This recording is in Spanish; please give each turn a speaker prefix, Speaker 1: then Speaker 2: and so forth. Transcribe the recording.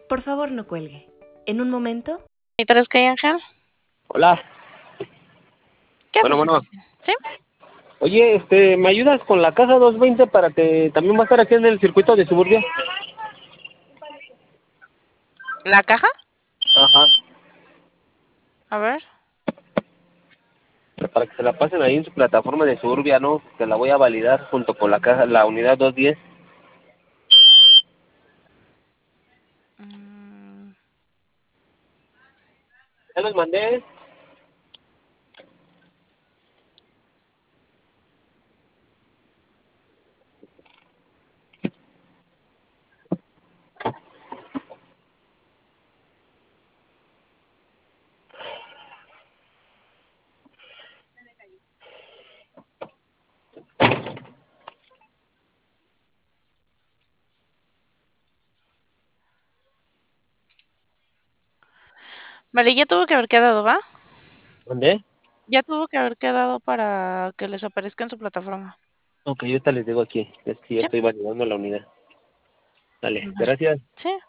Speaker 1: Por favor, no cuelgue. En un momento...
Speaker 2: ¿Y tres qué, Ángel?
Speaker 3: Hola.
Speaker 2: ¿Qué
Speaker 3: Bueno,
Speaker 2: necesitas?
Speaker 3: bueno.
Speaker 2: ¿Sí?
Speaker 3: Oye, ¿me ayudas con la caja 220 para que también va a estar aquí en el circuito de Suburbia?
Speaker 2: ¿La caja?
Speaker 3: Ajá.
Speaker 2: A ver.
Speaker 3: Para que se la pasen ahí en su plataforma de Suburbia, ¿no? Que la voy a validar junto con la caja, la unidad 210.
Speaker 2: Mm,
Speaker 3: Ya los mandé.
Speaker 2: Vale, ya tuvo que haber quedado, ¿va?
Speaker 3: ¿Mandé?
Speaker 2: Ya tuvo que haber quedado para que les aparezca en su plataforma.
Speaker 3: Ok, yo ahorita les digo aquí. Es que ya
Speaker 2: ¿Sí?
Speaker 3: estoy validando la unidad. Dale,
Speaker 2: Vale.
Speaker 3: gracias.
Speaker 2: Sí.